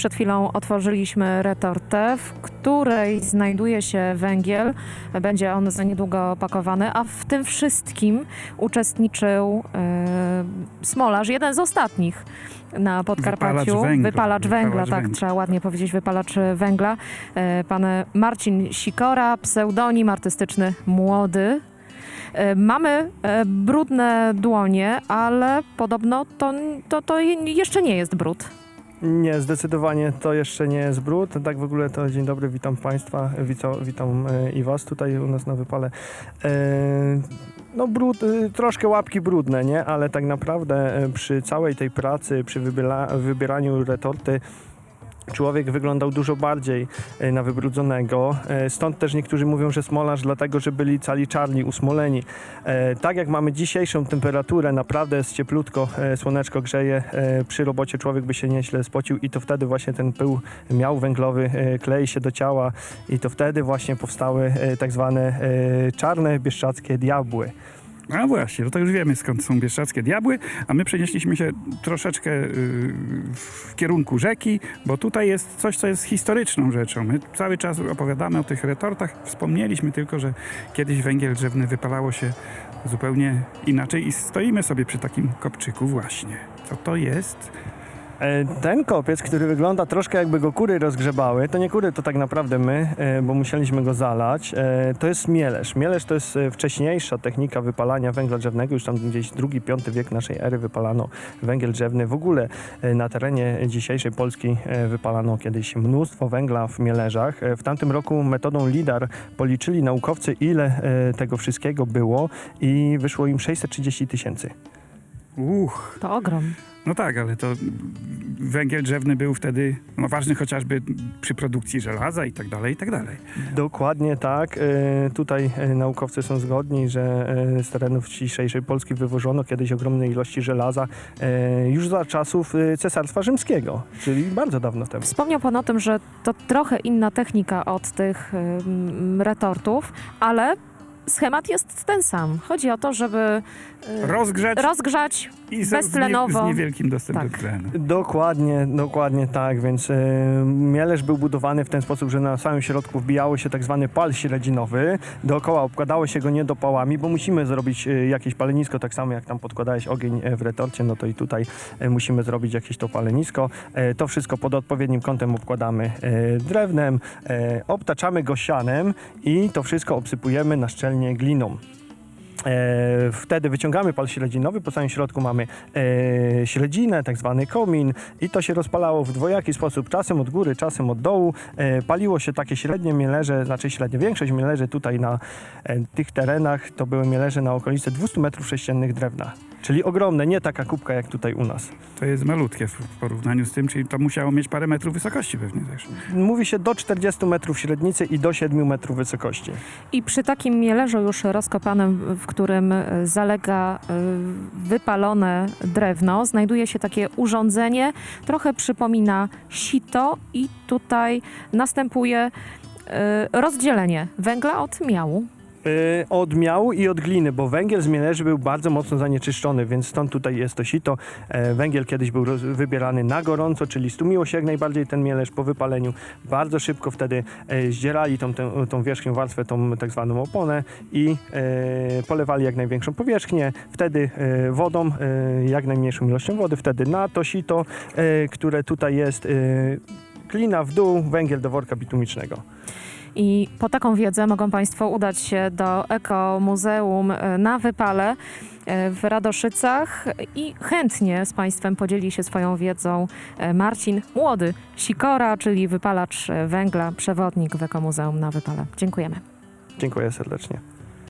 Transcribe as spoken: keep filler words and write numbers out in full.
Przed chwilą otworzyliśmy retortę, w której znajduje się węgiel. Będzie on za niedługo opakowany, a w tym wszystkim uczestniczył e, smolarz, jeden z ostatnich na Podkarpaciu. Wypalacz węgla, Wypalacz węgla, wypalacz tak, węgla. trzeba ładnie powiedzieć, wypalacz węgla. E, pan Marcin Sikora, pseudonim artystyczny Młody. E, Mamy e, brudne dłonie, ale podobno to, to, to jeszcze nie jest brud. Nie, zdecydowanie to jeszcze nie jest brud. Tak w ogóle to dzień dobry, witam Państwa, witam, witam e, i Was tutaj u nas na wypale. E, no brud, e, troszkę łapki brudne, nie? Ale tak naprawdę e, przy całej tej pracy, przy wybiela, wybieraniu retorty człowiek wyglądał dużo bardziej e, na wybrudzonego. E, stąd też niektórzy mówią, że smolarz, dlatego że byli cali czarni, usmoleni. E, tak jak mamy dzisiejszą temperaturę, naprawdę jest cieplutko, e, słoneczko grzeje. E, przy robocie człowiek by się nieźle spocił i to wtedy właśnie ten pył miał węglowy, e, klei się do ciała i to wtedy właśnie powstały e, tak zwane e, czarne bieszczackie diabły. A właśnie, no to już wiemy, skąd są bieszczackie diabły, a my przenieśliśmy się troszeczkę yy, w kierunku rzeki, bo tutaj jest coś, co jest historyczną rzeczą. My cały czas opowiadamy o tych retortach, wspomnieliśmy tylko, że kiedyś węgiel drzewny wypalało się zupełnie inaczej i stoimy sobie przy takim kopczyku właśnie. Co to jest? E, Ten kopiec, który wygląda troszkę jakby go kury rozgrzebały, to nie kury, to tak naprawdę my, e, bo musieliśmy go zalać, e, to jest mielesz. Mielesz to jest e, wcześniejsza technika wypalania węgla drzewnego, już tam gdzieś drugi, piąty wiek naszej ery wypalano węgiel drzewny. W ogóle e, na terenie dzisiejszej Polski e, wypalano kiedyś mnóstwo węgla w mielerzach. E, W tamtym roku metodą LIDAR policzyli naukowcy, ile e, tego wszystkiego było i wyszło im sześćset trzydzieści tysięcy. Uch. To ogrom. No tak, ale to węgiel drzewny był wtedy no, ważny chociażby przy produkcji żelaza i tak dalej, i tak dalej. Dokładnie tak. E, Tutaj e, naukowcy są zgodni, że e, z terenów dzisiejszej Polski wywożono kiedyś ogromne ilości żelaza e, już za czasów e, Cesarstwa Rzymskiego, czyli bardzo dawno temu. Wspomniał pan o tym, że to trochę inna technika od tych ym, retortów, ale schemat jest ten sam. Chodzi o to, żeby y, Rozgrzać rozgrzać i z, beztlenowo. z, nie, z niewielkim dostępem Tak. do tlenu. Dokładnie, dokładnie tak, więc e, mielerz był budowany w ten sposób, że na samym środku wbijało się tak zwany pal śledzinowy, dookoła obkładało się go niedopałami, bo musimy zrobić e, jakieś palenisko, tak samo jak tam podkładałeś ogień e, w retorcie, no to i tutaj e, musimy zrobić jakieś to palenisko. E, to wszystko pod odpowiednim kątem obkładamy e, drewnem, e, obtaczamy go sianem i to wszystko obsypujemy naszczelnie gliną. E, wtedy wyciągamy pal śledzinowy, po całym środku mamy e, śledzinę, tak zwany komin i to się rozpalało w dwojaki sposób, czasem od góry, czasem od dołu. E, paliło się takie średnie mielerze, znaczy średnie, większość mielerzy tutaj na e, tych terenach to były mielerze na okolice dwieście metrów sześciennych drewna. Czyli ogromne, nie taka kubka jak tutaj u nas. To jest malutkie w porównaniu z tym, czyli to musiało mieć parę metrów wysokości pewnie też. Mówi się do czterdziestu metrów średnicy i do siedmiu metrów wysokości. I przy takim mielerzu już rozkopanym, w którym zalega y, wypalone drewno, znajduje się takie urządzenie, trochę przypomina sito i tutaj następuje y, rozdzielenie węgla od miału. Yy, od miału i od gliny, bo węgiel z mielerzy był bardzo mocno zanieczyszczony, więc stąd tutaj jest to sito. E, węgiel kiedyś był roz, wybierany na gorąco, czyli stłumiło się jak najbardziej ten mielerz po wypaleniu. Bardzo szybko wtedy e, zdzierali tą, tą, tą wierzchnią warstwę, tą tak zwaną oponę i e, polewali jak największą powierzchnię. Wtedy e, wodą, e, jak najmniejszą ilością wody, wtedy na to sito, e, które tutaj jest, e, glina w dół, węgiel do worka bitumicznego. I po taką wiedzę mogą państwo udać się do Ekomuzeum na Wypale w Radoszycach i chętnie z państwem podzieli się swoją wiedzą Marcin Młody Sikora, czyli wypalacz węgla, przewodnik w Ekomuzeum na Wypale. Dziękujemy. Dziękuję serdecznie.